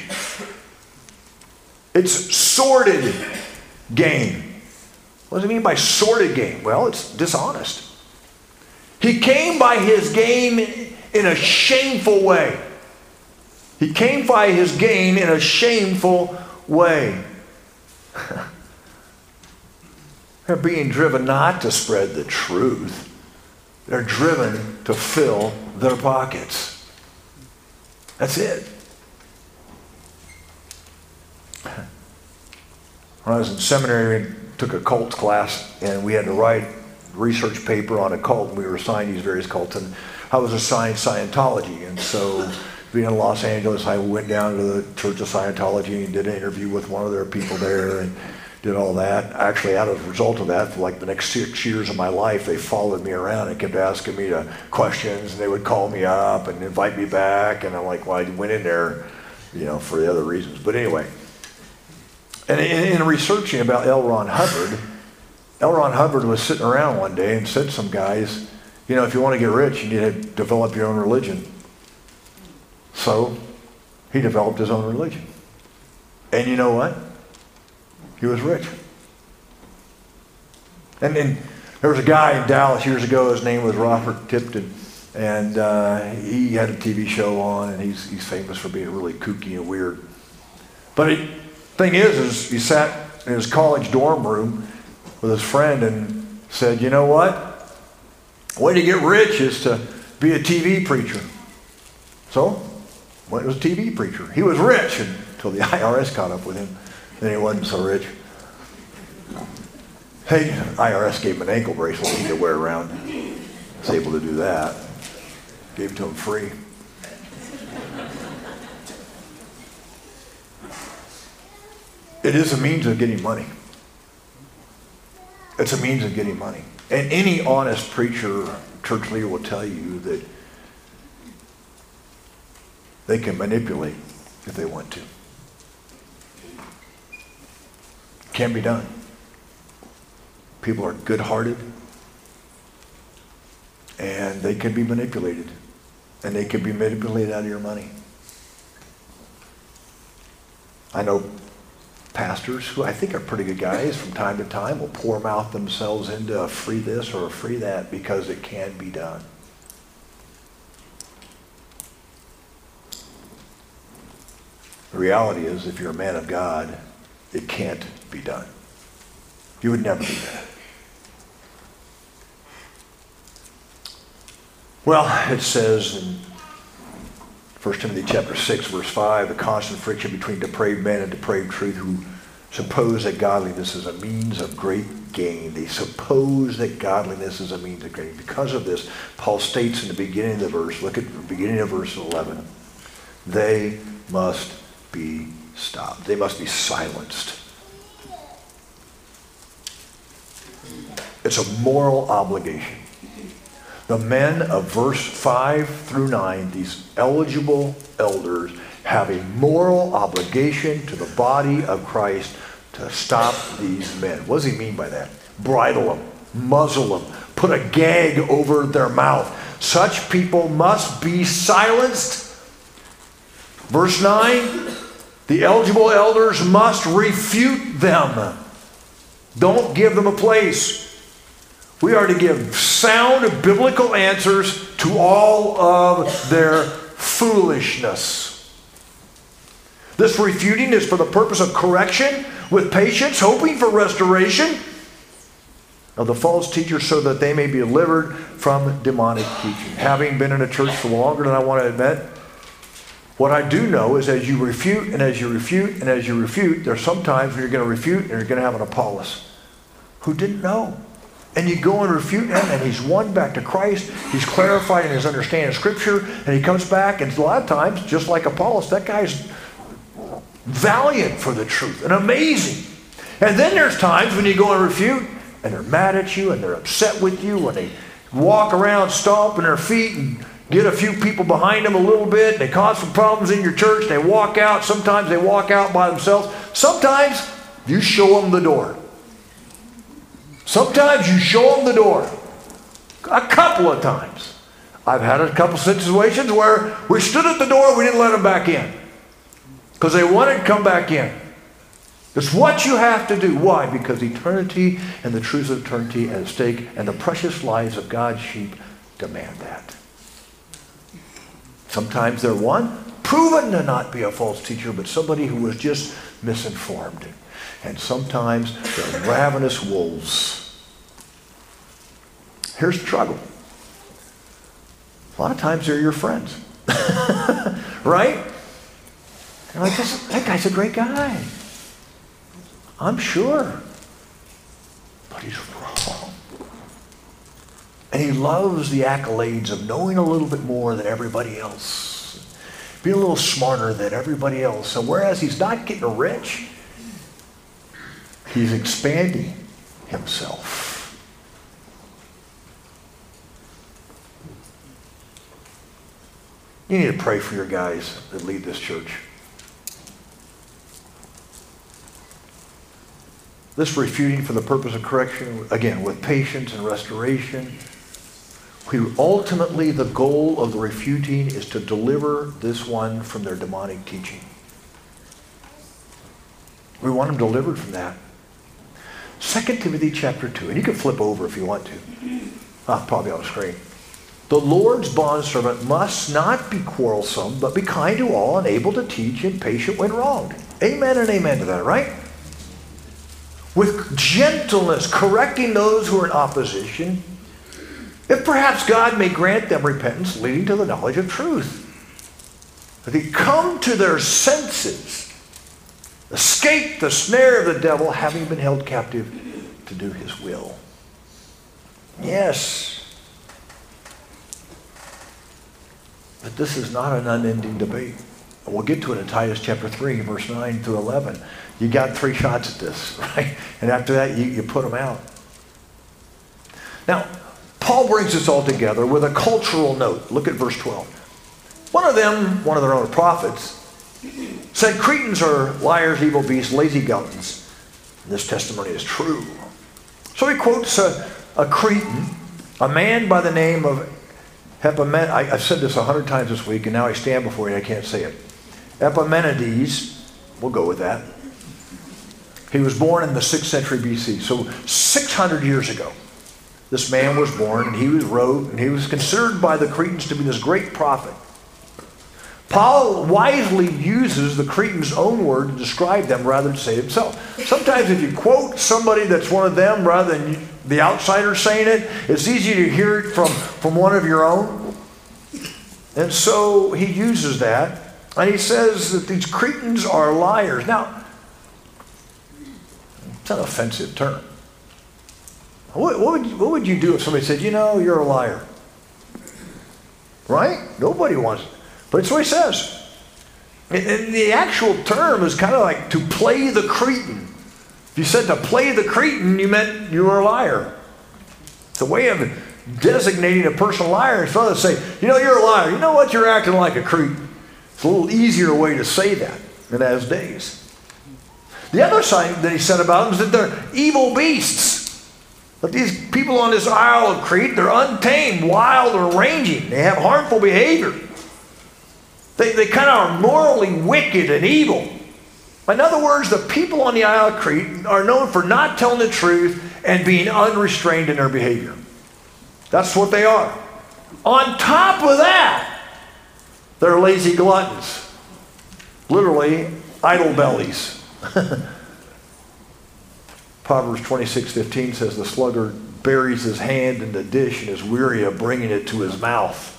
It's sordid gain. What does it mean by sordid gain? Well, it's dishonest. He came by his gain in a shameful way. He came by his gain in a shameful way. They're being driven not to spread the truth. They're driven to fill their pockets. That's it. When I was in seminary, we took a cult class, and we had to write a research paper on a cult, and we were assigned these various cults, and I was assigned Scientology. And so being in Los Angeles, I went down to the Church of Scientology and did an interview with one of their people there and did all that. Actually, out of the result of that, for like the next 6 years of my life, they followed me around and kept asking me questions, and they would call me up and invite me back, and I'm like, well, I went in there, for the other reasons. But anyway, and in researching about L. Ron Hubbard was sitting around one day and said to some guys, if you want to get rich, you need to develop your own religion. So he developed his own religion. And you know what? He was rich. And then there was a guy in Dallas years ago, his name was Robert Tipton, and he had a TV show on, and he's famous for being really kooky and weird. But the thing is he sat in his college dorm room with his friend and said, you know what? The way to get rich is to be a TV preacher. So, went was a TV preacher. He was rich until the IRS caught up with him. Then he wasn't so rich. Hey, IRS gave him an ankle bracelet he could wear around. He was able to do that. Gave it to him free. It is a means of getting money. It's a means of getting money. And any honest preacher, church leader will tell you that they can manipulate if they want to. Can be done. People are good-hearted, and they can be manipulated, and they can be manipulated out of your money. I know pastors who I think are pretty good guys from time to time will pour mouth themselves into a free this or a free that because it can be done. The reality is, if you're a man of God, it can't be done. You would never do that. Well, it says in 1 Timothy chapter 6, verse 5, the constant friction between depraved men and depraved truth who suppose that godliness is a means of great gain. They suppose that godliness is a means of gain. Because of this, Paul states in the beginning of the verse, look at the beginning of verse 11, they must be stopped. They must be silenced. It's a moral obligation. The men of verse 5 through 9, these eligible elders, have a moral obligation to the body of Christ to stop these men. What does he mean by that? Bridle them, muzzle them, put a gag over their mouth. Such people must be silenced. Verse 9, the eligible elders must refute them. Don't give them a place. We are to give sound biblical answers to all of their foolishness. This refuting is for the purpose of correction with patience, hoping for restoration of the false teachers so that they may be delivered from demonic teaching. Having been in a church for longer than I want to admit, what I do know is as you refute and as you refute and as you refute, there's sometimes when you're going to refute and you're going to have an Apollos who didn't know. And you go and refute him, and he's won back to Christ. He's clarified in his understanding of Scripture, and he comes back, and a lot of times, just like Apollos, that guy's valiant for the truth and amazing. And then there's times when you go and refute, and they're mad at you, and they're upset with you, and they walk around stomping their feet and get a few people behind them a little bit. They cause some problems in your church. They walk out. Sometimes they walk out by themselves. Sometimes you show them the door. Sometimes you show them the door. A couple of times. I've had a couple situations where we stood at the door, we didn't let them back in. Because they wanted to come back in. It's what you have to do. Why? Because eternity and the truths of eternity at stake and the precious lives of God's sheep demand that. Sometimes they're one, proven to not be a false teacher, but somebody who was just misinformed. And sometimes they're ravenous wolves. Here's the struggle. A lot of times they're your friends. Right? You're like, that guy's a great guy. I'm sure. But he's wrong. And he loves the accolades of knowing a little bit more than everybody else. Being a little smarter than everybody else. So whereas he's not getting rich, he's expanding himself. You need to pray for your guys that lead this church. This refuting for the purpose of correction, again, with patience and restoration, Ultimately, the goal of the refuting is to deliver this one from their demonic teaching. We want them delivered from that. 2 Timothy chapter 2, and you can flip over if you want to. Probably on the screen. The Lord's bondservant must not be quarrelsome, but be kind to all and able to teach and patient when wronged. Amen and amen to that, right? With gentleness, correcting those who are in opposition, if perhaps God may grant them repentance leading to the knowledge of truth. That they come to their senses, escape the snare of the devil, having been held captive to do his will. Yes. But this is not an unending debate. We'll get to it in Titus chapter 3, verse 9 through 11. You got 3 shots at this, right? And after that, you put them out. Now, Paul brings this all together with a cultural note. Look at verse 12. One of their own prophets, said Cretans are liars, evil beasts, lazy gluttons. This testimony is true. So he quotes a Cretan, a man by the name of Epimenides. I've said this 100 times this week, and now I stand before you and I can't say it. Epimenides, we'll go with that. He was born in the 6th century BC, so 600 years ago. This man was born, and he was considered by the Cretans to be this great prophet. Paul wisely uses the Cretans' own word to describe them rather than say it himself. Sometimes if you quote somebody that's one of them rather than the outsider saying it, it's easy to hear it from one of your own. And so he uses that, and he says that these Cretans are liars. Now, it's an offensive term. What would you do if somebody said, you're a liar? Right? Nobody wants it. But it's what he says. And the actual term is kind of like to play the Cretan. If you said to play the Cretan, you meant you were a liar. It's a way of designating a person a liar. It's rather to say, you're a liar. You know what? You're acting like a Cretan. It's a little easier way to say that in those days. The other side that he said about them is that they're evil beasts. But these people on this Isle of Crete, they're untamed, wild, or ranging. They have harmful behavior. They kind of are morally wicked and evil. In other words, the people on the Isle of Crete are known for not telling the truth and being unrestrained in their behavior. That's what they are. On top of that, they're lazy gluttons. Literally, idle bellies. Proverbs 26:15 says, the sluggard buries his hand in the dish and is weary of bringing it to his mouth.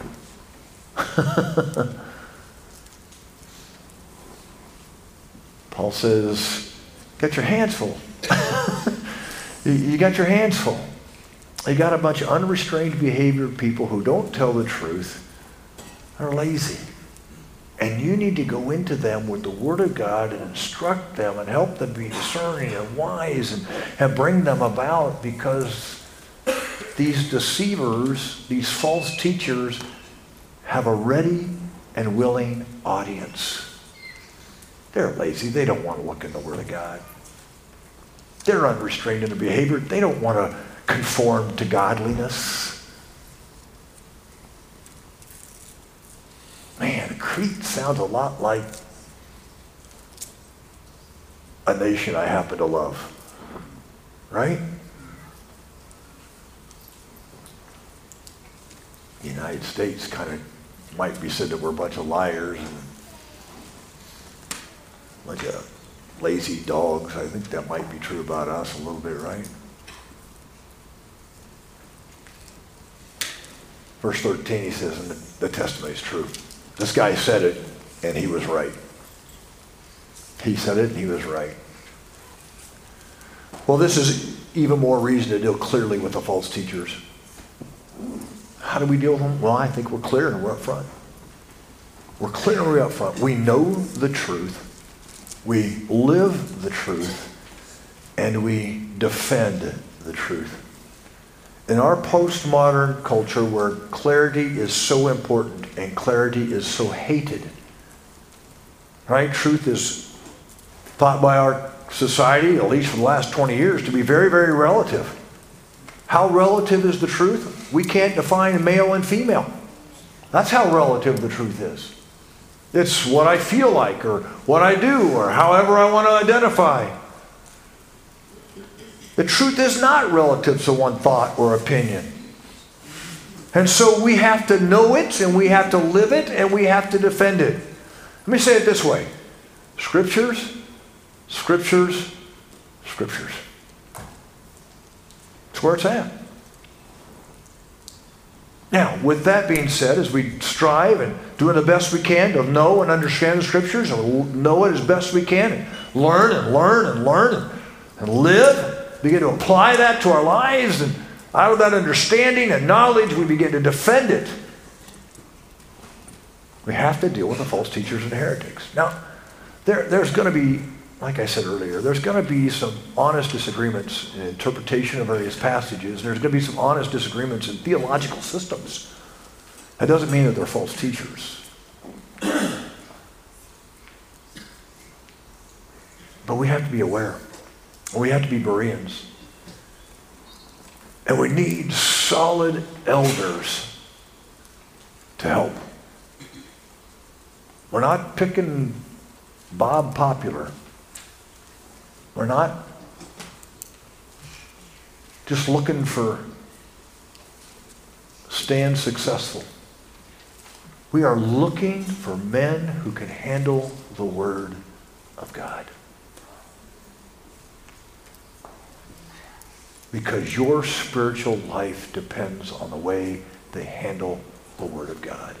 Paul says, got your hands full. You got your hands full. You got a bunch of unrestrained behavior people who don't tell the truth, are lazy. And you need to go into them with the Word of God and instruct them and help them be discerning and wise and bring them about, because these deceivers, these false teachers, have a ready and willing audience. They're lazy. They don't want to look in the Word of God. They're unrestrained in their behavior. They don't want to conform to godliness. Man, Crete sounds a lot like a nation I happen to love. Right? The United States kind of might be said that we're a bunch of liars and a bunch of lazy dogs. I think that might be true about us a little bit, right? Verse 13, he says, and the testimony is true. This guy said it, and he was right. He said it, and he was right. Well, this is even more reason to deal clearly with the false teachers. How do we deal with them? Well, I think we're clear and we're up front. We're clear and we're up front. We know the truth. We live the truth. And we defend the truth. In our postmodern culture where clarity is so important and clarity is so hated, right? Truth is thought by our society, at least for the last 20 years, to be very, very relative. How relative is the truth? We can't define male and female. That's how relative the truth is. It's what I feel like, or what I do, or however I want to identify. The truth is not relative to one thought or opinion. And so we have to know it, and we have to live it, and we have to defend it. Let me say it this way. Scriptures, Scriptures, Scriptures. That's where it's at. Now, with that being said, as we strive and doing the best we can to know and understand the Scriptures, and know it as best we can, and learn and learn and learn and live, begin to apply that to our lives, and out of that understanding and knowledge, we begin to defend it. We have to deal with the false teachers and heretics. Now, there's going to be, like I said earlier, there's going to be some honest disagreements in interpretation of various passages. There's going to be some honest disagreements in theological systems. That doesn't mean that they're false teachers. But we have to be aware. We have to be Bereans. And we need solid elders to help. We're not picking Bob Popular. We're not just looking for Stan Successful. We are looking for men who can handle the Word of God. Because your spiritual life depends on the way they handle the Word of God.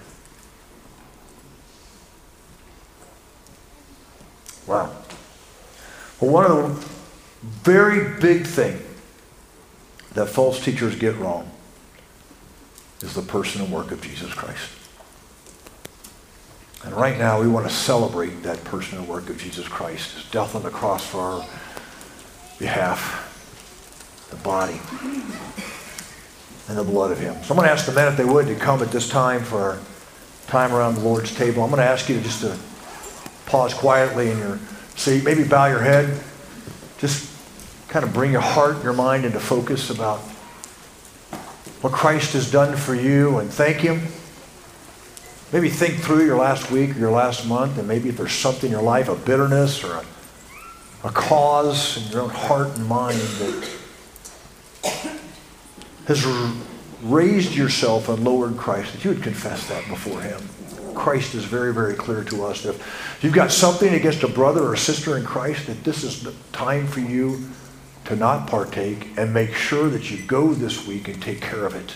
Wow. Well, one of the very big things that false teachers get wrong is the person and work of Jesus Christ. And right now we want to celebrate that person and work of Jesus Christ, his death on the cross for our behalf, the body and the blood of him. So I'm going to ask the men, if they would, to come at this time for our time around the Lord's table. I'm going to ask you to just to pause quietly in your seat, maybe bow your head, just kind of bring your heart and your mind into focus about what Christ has done for you, and thank him. Maybe think through your last week or your last month, and maybe if there's something in your life, a bitterness or a cause in your own heart and mind that has raised yourself and lowered Christ, that you would confess that before him. Christ is very, very clear to us that if you've got something against a brother or a sister in Christ, that this is the time for you to not partake, and make sure that you go this week and take care of it,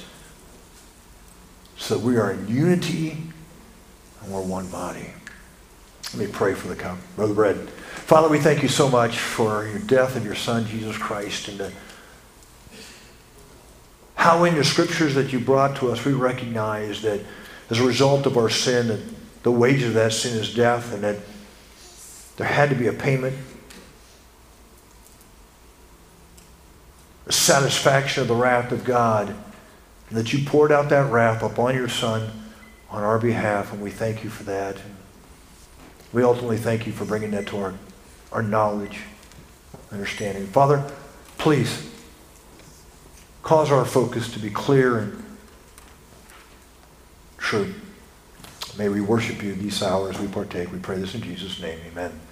so that we are in unity and we're one body. Let me pray for the cup. Brother Brad. Father, we thank you so much for your death of your Son, Jesus Christ, and how in your scriptures that you brought to us, we recognize that as a result of our sin, that the wages of that sin is death, and that there had to be a payment, a satisfaction of the wrath of God, and that you poured out that wrath upon your Son on our behalf, and we thank you for that. We ultimately thank you for bringing that to our knowledge, understanding. Father, please cause our focus to be clear and true. May we worship you these hours we partake. We pray this in Jesus' name. Amen.